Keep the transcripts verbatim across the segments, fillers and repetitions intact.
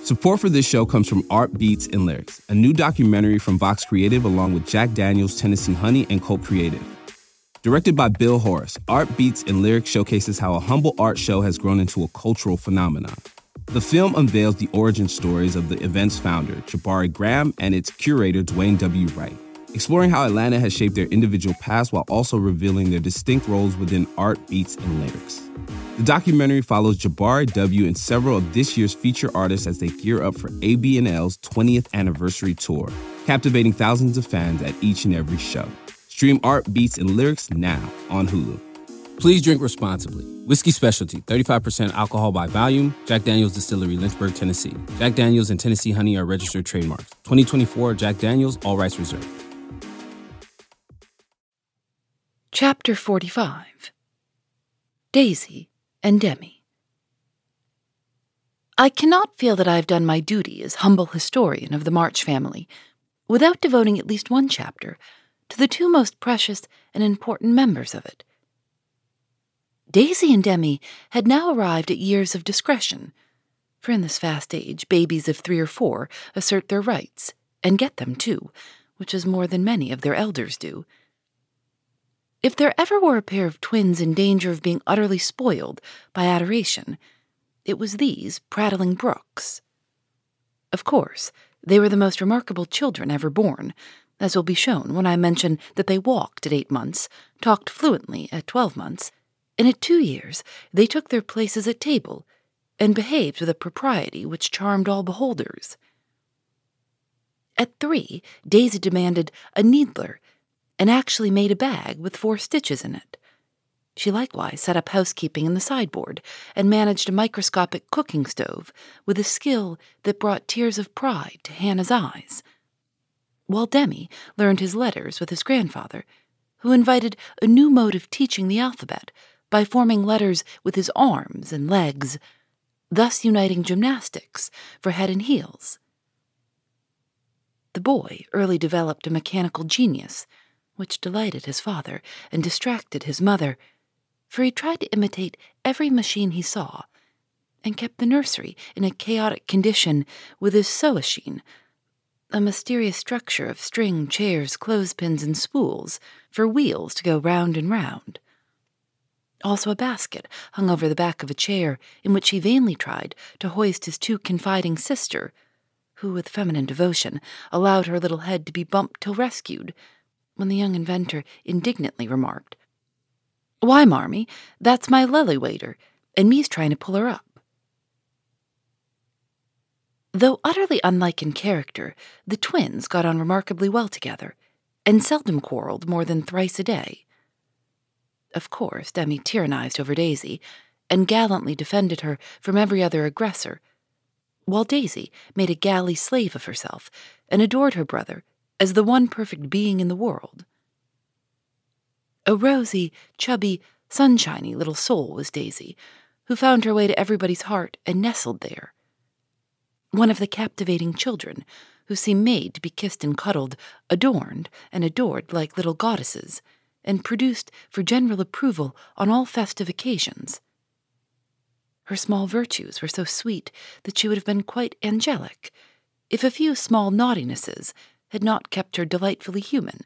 Support for this show comes from Art Beats and Lyrics, a new documentary from Vox Creative along with Jack Daniels, Tennessee Honey, and Cult Creative. Directed by Bill Horace, Art Beats and Lyrics showcases how a humble art show has grown into a cultural phenomenon. The film unveils the origin stories of the event's founder, Jabari Graham, and its curator, Dwayne W. Wright, exploring how Atlanta has shaped their individual paths while also revealing their distinct roles within Art Beats and Lyrics. The documentary follows Jabari W. and several of this year's feature artists as they gear up for A B N L's twentieth anniversary tour, captivating thousands of fans at each and every show. Stream Art Beats and Lyrics now on Hulu. Please drink responsibly. Whiskey Specialty, thirty-five percent alcohol by volume. Jack Daniels Distillery, Lynchburg, Tennessee. Jack Daniels and Tennessee Honey are registered trademarks. twenty twenty-four Jack Daniels, all rights reserved. Chapter forty-five. Daisy and Demi. I cannot feel that I have done my duty as humble historian of the March family without devoting at least one chapter to the two most precious and important members of it. Daisy and Demi had now arrived at years of discretion, for in this fast age, babies of three or four assert their rights, and get them too, which is more than many of their elders do. If there ever were a pair of twins in danger of being utterly spoiled by adoration, it was these prattling brooks. Of course, they were the most remarkable children ever born, as will be shown when I mention that they walked at eight months, talked fluently at twelve months, and at two years they took their places at table and behaved with a propriety which charmed all beholders. At three, Daisy demanded a needler and actually made a bag with four stitches in it. She likewise set up housekeeping in the sideboard and managed a microscopic cooking stove with a skill that brought tears of pride to Hannah's eyes, while Demi learned his letters with his grandfather, who invited a new mode of teaching the alphabet by forming letters with his arms and legs, thus uniting gymnastics for head and heels. The boy early developed a mechanical genius, which delighted his father and distracted his mother, for he tried to imitate every machine he saw, and kept the nursery in a chaotic condition with his sewachine, a mysterious structure of string, chairs, clothespins, and spools for wheels to go round and round. Also a basket hung over the back of a chair in which he vainly tried to hoist his too confiding sister, who, with feminine devotion, allowed her little head to be bumped till rescued, when the young inventor indignantly remarked, "Why, Marmee, that's my lily waiter, and me's trying to pull her up." Though utterly unlike in character, the twins got on remarkably well together, and seldom quarreled more than thrice a day. Of course, Demi tyrannized over Daisy, and gallantly defended her from every other aggressor, while Daisy made a galley slave of herself, and adored her brother as the one perfect being in the world. A rosy, chubby, sunshiny little soul was Daisy, who found her way to everybody's heart and nestled there. One of the captivating children, who seemed made to be kissed and cuddled, adorned and adored like little goddesses, and produced for general approval on all festive occasions. Her small virtues were so sweet that she would have been quite angelic, if a few small naughtinesses had not kept her delightfully human.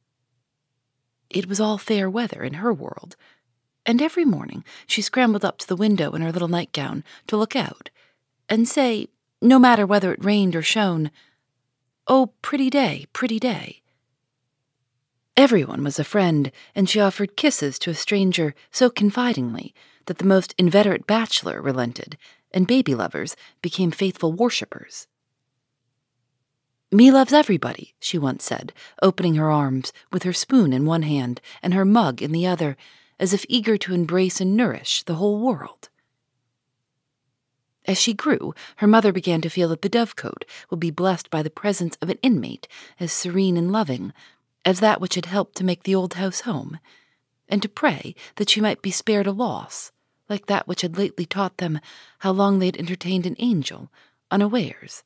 It was all fair weather in her world, and every morning she scrambled up to the window in her little nightgown to look out, and say, no matter whether it rained or shone, "Oh, pretty day, pretty day." Everyone was a friend, and she offered kisses to a stranger so confidingly that the most inveterate bachelor relented, and baby lovers became faithful worshippers. "Me loves everybody," she once said, opening her arms with her spoon in one hand and her mug in the other, as if eager to embrace and nourish the whole world. As she grew, her mother began to feel that the dovecote would be blessed by the presence of an inmate as serene and loving as that which had helped to make the old house home, and to pray that she might be spared a loss, like that which had lately taught them how long they had entertained an angel, unawares.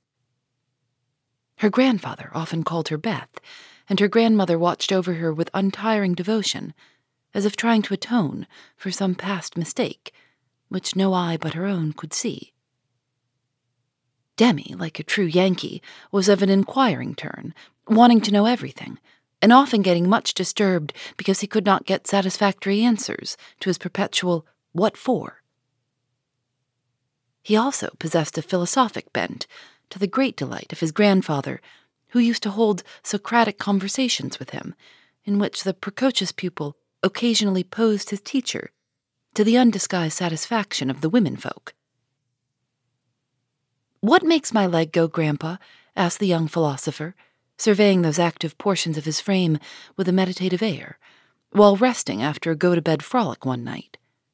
Her grandfather often called her Beth, and her grandmother watched over her with untiring devotion, as if trying to atone for some past mistake, which no eye but her own could see. Demi, like a true Yankee, was of an inquiring turn, wanting to know everything, and often getting much disturbed because he could not get satisfactory answers to his perpetual "what for?" He also possessed a philosophic bent, to the great delight of his grandfather, who used to hold Socratic conversations with him, in which the precocious pupil occasionally posed his teacher, to the undisguised satisfaction of the womenfolk. "What makes my leg go, Grandpa?" asked the young philosopher, surveying those active portions of his frame with a meditative air, while resting after a go-to-bed frolic one night.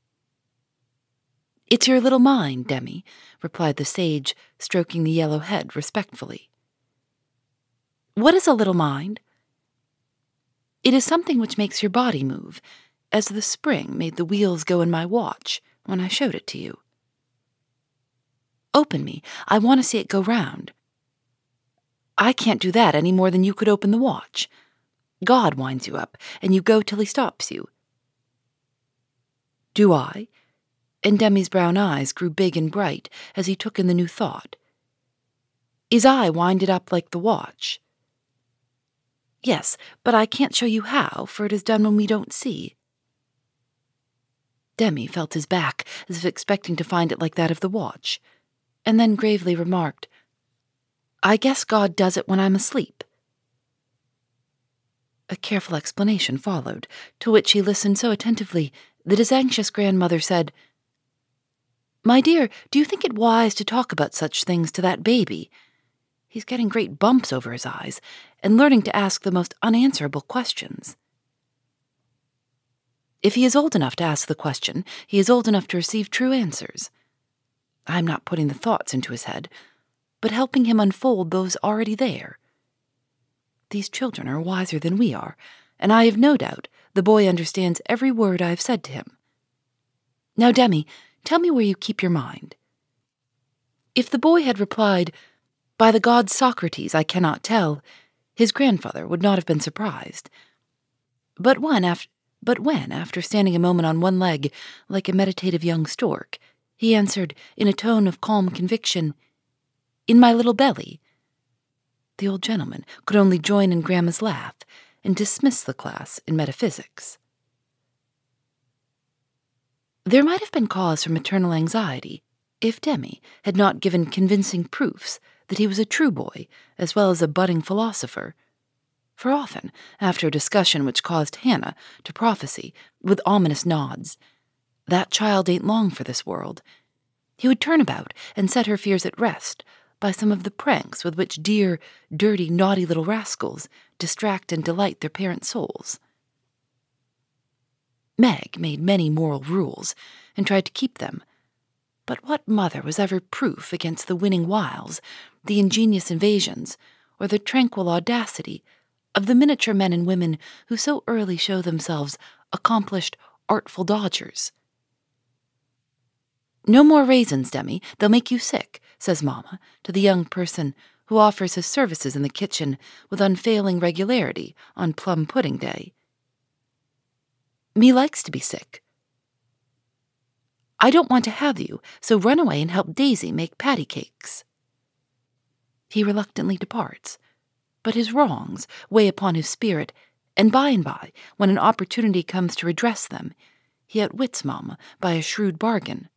"It's your little mind, Demi," replied the sage, stroking the yellow head respectfully. "What is a little mind?" "It is something which makes your body move, as the spring made the wheels go in my watch when I showed it to you." "Open me. I want to see it go round." "I can't do that any more than you could open the watch. God winds you up, and you go till he stops you." "Do I?" And Demi's brown eyes grew big and bright as he took in the new thought. "Is I winded up like the watch?" "Yes, but I can't show you how, for it is done when we don't see." Demi felt his back as if expecting to find it like that of the watch, and then gravely remarked, "I guess God does it when I'm asleep." A careful explanation followed, to which he listened so attentively that his anxious grandmother said, "My dear, do you think it wise to talk about such things to that baby? He's getting great bumps over his eyes and learning to ask the most unanswerable questions." "If he is old enough to ask the question, he is old enough to receive true answers. I am not putting the thoughts into his head, but helping him unfold those already there. These children are wiser than we are, and I have no doubt the boy understands every word I have said to him. Now, Demi, tell me where you keep your mind." If the boy had replied, "By the god Socrates, I cannot tell," his grandfather would not have been surprised. But when, after, but when, after standing a moment on one leg, like a meditative young stork, he answered, in a tone of calm conviction, "In my little belly," the old gentleman could only join in Grandma's laugh and dismiss the class in metaphysics. There might have been cause for maternal anxiety if Demi had not given convincing proofs that he was a true boy as well as a budding philosopher, for often, after a discussion which caused Hannah to prophesy, with ominous nods, "That child ain't long for this world," he would turn about and set her fears at rest by some of the pranks with which dear, dirty, naughty little rascals distract and delight their parents' souls. Meg made many moral rules and tried to keep them, but what mother was ever proof against the winning wiles, the ingenious evasions, or the tranquil audacity of the miniature men and women who so early show themselves accomplished, artful dodgers? "No more raisins, Demi, they'll make you sick," says Mamma to the young person who offers his services in the kitchen with unfailing regularity on plum pudding day. "Me likes to be sick." "I don't want to have you, so run away and help Daisy make patty cakes." He reluctantly departs, but his wrongs weigh upon his spirit, and by and by, when an opportunity comes to redress them, he outwits Mamma by a shrewd bargain.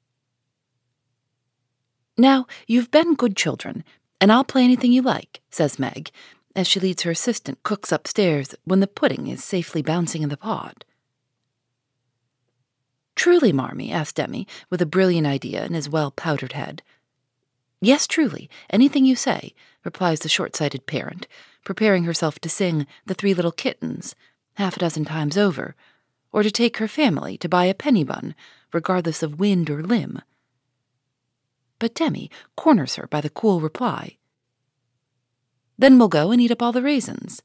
"Now, you've been good children, and I'll play anything you like," says Meg, as she leads her assistant cooks upstairs when the pudding is safely bouncing in the pot. "Truly, Marmee?" asked Demi, with a brilliant idea in his well-powdered head. "Yes, truly, anything you say," replies the short-sighted parent, preparing herself to sing The Three Little Kittens half a dozen times over, or to take her family to buy a penny bun, regardless of wind or limb. But Demi corners her by the cool reply, "Then we'll go and eat up all the raisins."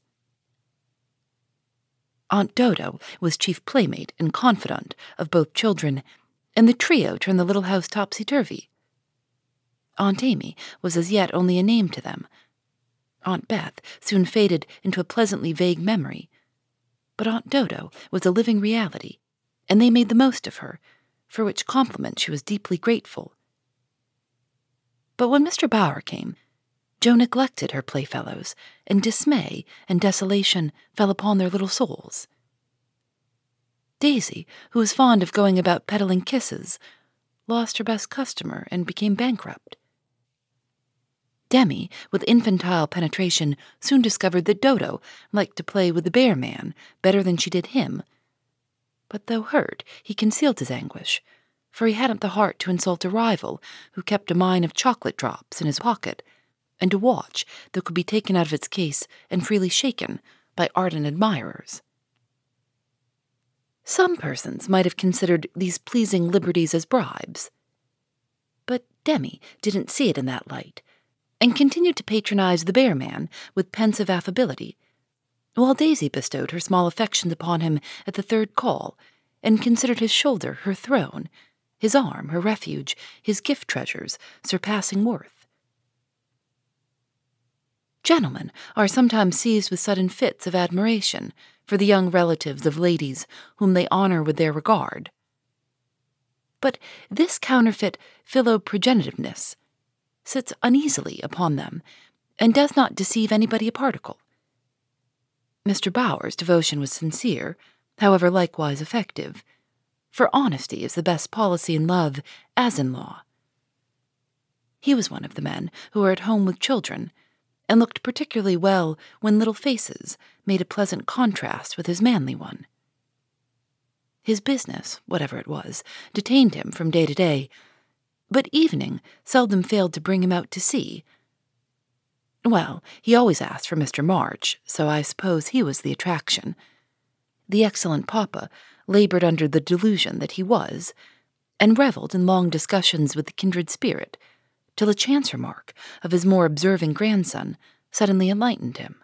Aunt Dodo was chief playmate and confidant of both children, and the trio turned the little house topsy-turvy. Aunt Amy was as yet only a name to them. Aunt Beth soon faded into a pleasantly vague memory, but Aunt Dodo was a living reality, and they made the most of her, for which compliment she was deeply grateful. But when Mister Bower came, Jo neglected her playfellows, and dismay and desolation fell upon their little souls. Daisy, who was fond of going about peddling kisses, lost her best customer and became bankrupt. Demi, with infantile penetration, soon discovered that Dodo liked to play with the bear man better than she did him. But though hurt, he concealed his anguish, for he hadn't the heart to insult a rival who kept a mine of chocolate drops in his pocket, and a watch that could be taken out of its case and freely shaken by ardent admirers. Some persons might have considered these pleasing liberties as bribes, but Demi didn't see it in that light, and continued to patronize the bear man with pensive affability, while Daisy bestowed her small affections upon him at the third call, and considered his shoulder her throne, his arm her refuge, his gift treasures surpassing worth. Gentlemen are sometimes seized with sudden fits of admiration for the young relatives of ladies whom they honor with their regard. But this counterfeit philoprogenitiveness sits uneasily upon them, and does not deceive anybody a particle. Mister Bower's devotion was sincere, however likewise effective, for honesty is the best policy in love as in law. He was one of the men who were at home with children, and looked particularly well when little faces made a pleasant contrast with his manly one. His business, whatever it was, detained him from day to day, but evening seldom failed to bring him out to sea. Well, he always asked for Mister March, so I suppose he was the attraction. The excellent papa labored under the delusion that he was, and revelled in long discussions with the kindred spirit, till a chance remark of his more observing grandson suddenly enlightened him.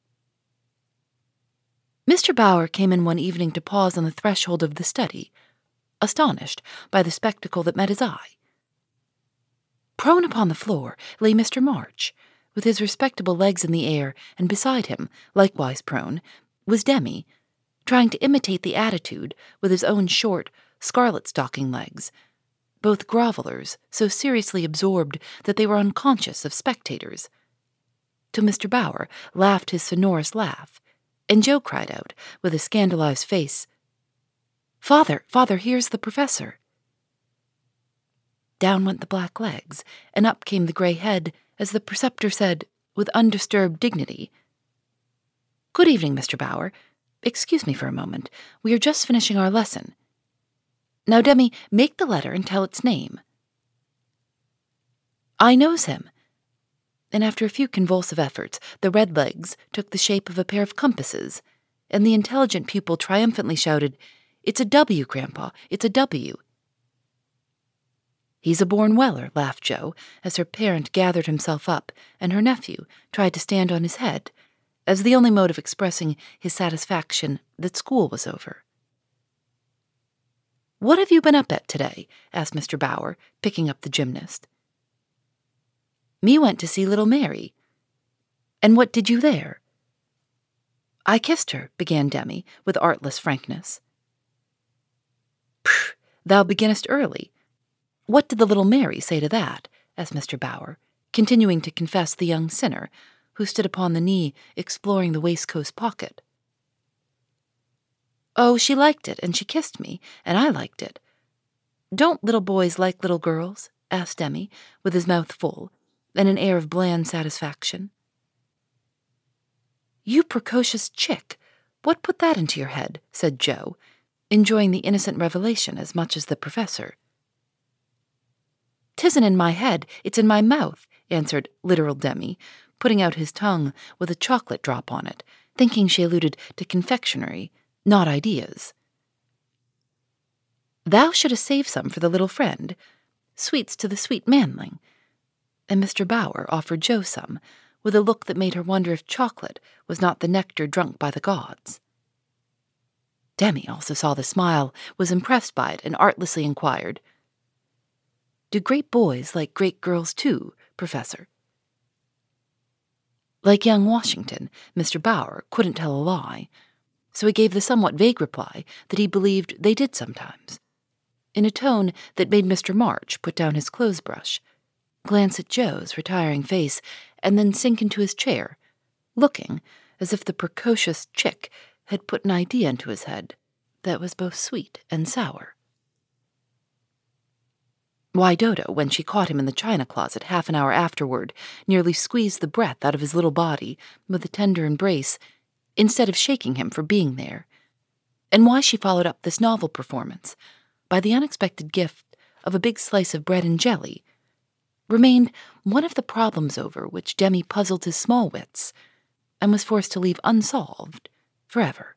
Mister Bower came in one evening to pause on the threshold of the study, astonished by the spectacle that met his eye. Prone upon the floor lay Mister March, with his respectable legs in the air, and beside him, likewise prone, was Demi, trying to imitate the attitude with his own short, scarlet-stocking legs, both grovellers so seriously absorbed that they were unconscious of spectators, till Mister Bower laughed his sonorous laugh, and Jo cried out, with a scandalized face, "Father, father, here's the professor." Down went the black legs, and up came the grey head, as the preceptor said, with undisturbed dignity, "Good evening, Mister Bower. Excuse me for a moment. We are just finishing our lesson. Now, Demi, make the letter and tell its name." "I knows him." And after a few convulsive efforts, the red legs took the shape of a pair of compasses, and the intelligent pupil triumphantly shouted, "It's a W, Grandpa, it's a W." "He's a born Weller," laughed Jo, as her parent gathered himself up, and her nephew tried to stand on his head, as the only mode of expressing his satisfaction that school was over. "What have you been up at today?" asked Mister Bower, picking up the gymnast. "Me went to see little Mary." "And what did you there?" "I kissed her," began Demi, with artless frankness. "Pff, thou beginnest early. What did the little Mary say to that?" asked Mister Bower, continuing to confess the young sinner, who stood upon the knee exploring the waistcoat pocket. "Oh, she liked it, and she kissed me, and I liked it. Don't little boys like little girls?" asked Demi, with his mouth full, and an air of bland satisfaction. "You precocious chick! What put that into your head?" said Jo, enjoying the innocent revelation as much as the professor. "'Tisn't in my head, it's in my mouth," answered literal Demi, putting out his tongue with a chocolate drop on it, thinking she alluded to confectionery, not ideas. "Thou shouldst save some for the little friend, sweets to the sweet manling," and Mister Bower offered Jo some, with a look that made her wonder if chocolate was not the nectar drunk by the gods. Demi also saw the smile, was impressed by it, and artlessly inquired, "Do great boys like great girls too, Professor?" Like young Washington, Mister Bower couldn't tell a lie, so he gave the somewhat vague reply that he believed they did sometimes, in a tone that made Mister March put down his clothes-brush, glance at Joe's retiring face, and then sink into his chair, looking as if the precocious chick had put an idea into his head that was both sweet and sour. Why Dodo, when she caught him in the china closet half an hour afterward, nearly squeezed the breath out of his little body with a tender embrace, instead of shaking him for being there, and why she followed up this novel performance by the unexpected gift of a big slice of bread and jelly, remained one of the problems over which Demi puzzled his small wits and was forced to leave unsolved forever.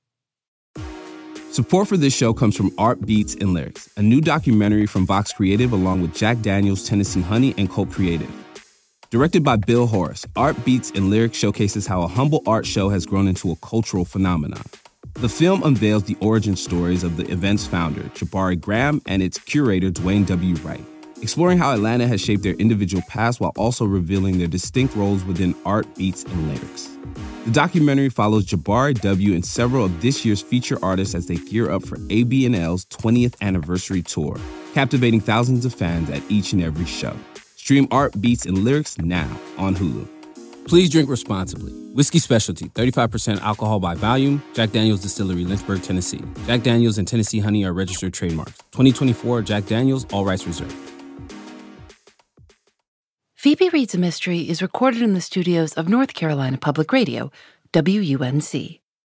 Support for this show comes from Art Beats and Lyrics, a new documentary from Vox Creative along with Jack Daniels, Tennessee Honey, and Colt Creative. Directed by Bill Horace, Art Beats and Lyrics showcases how a humble art show has grown into a cultural phenomenon. The film unveils the origin stories of the event's founder, Jabari Graham, and its curator, Dwayne W. Wright, exploring how Atlanta has shaped their individual paths while also revealing their distinct roles within art, beats, and lyrics. The documentary follows Jabari W. and several of this year's feature artists as they gear up for A B N L's twentieth anniversary tour, captivating thousands of fans at each and every show. Stream Art, Beats, and Lyrics now on Hulu. Please drink responsibly. Whiskey Specialty, thirty-five percent alcohol by volume. Jack Daniel's Distillery, Lynchburg, Tennessee. Jack Daniel's and Tennessee Honey are registered trademarks. twenty twenty-four Jack Daniel's, all rights reserved. Phoebe Reads a Mystery is recorded in the studios of North Carolina Public Radio, W U N C.